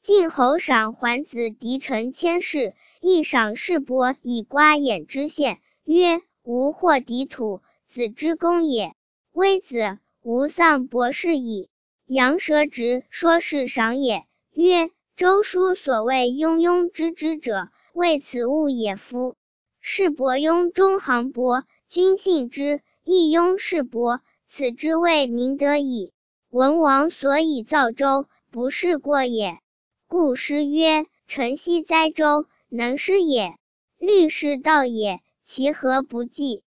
晋侯赏桓子狄臣千世，亦赏士伯以瓜偃知县，曰：吾获敌土，子之功也。微子，吾丧伯氏矣。羊舌直说是赏也，曰：周书所谓庸庸之之者，谓此物也夫。士伯庸中行伯，君信之，亦庸士伯，此之谓明德矣。文王所以造周，不是过也。故诗曰：臣兮哉周，能诗也。律是道也，其何不济？